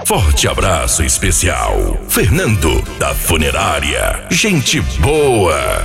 Forte abraço especial, Fernando da Funerária. Gente boa.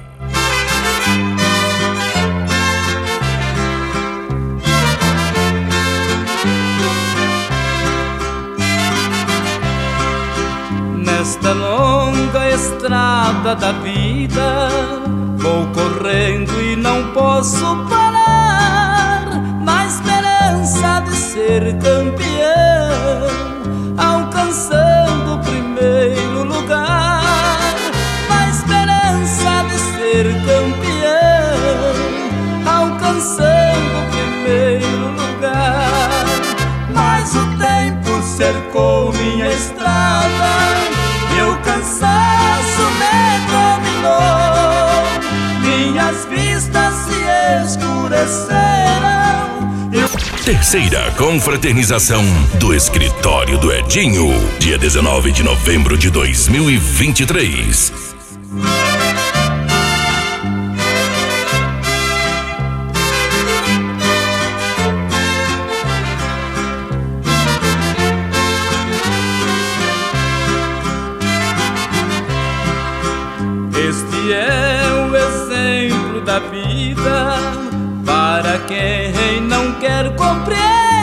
Nesta longa estrada da vida, vou correndo e não posso parar, na esperança de ser campeão, alcançando o primeiro lugar. Na esperança de ser campeão, alcançando o primeiro lugar. Mas o tempo cercou minha estrada e o cansaço me dominou. Minhas vistas se escureceram. Terceira confraternização do Escritório do Edinho, dia 19 de novembro de 2023. Este é o exemplo da vida para quem não quer compreender.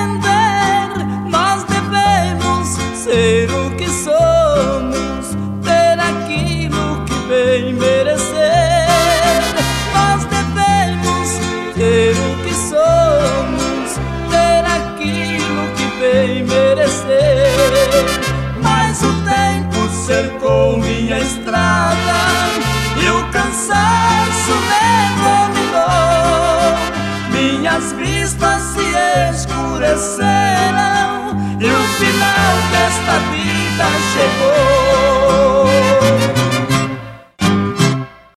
Nós devemos ser o que somos, ter aquilo que bem merecer. Nós devemos ser o que somos, ter aquilo que bem merecer. Mas o tempo cercou minha estrada e o cansaço me dominou. Minhas vistas se escureceram e o final desta vida chegou.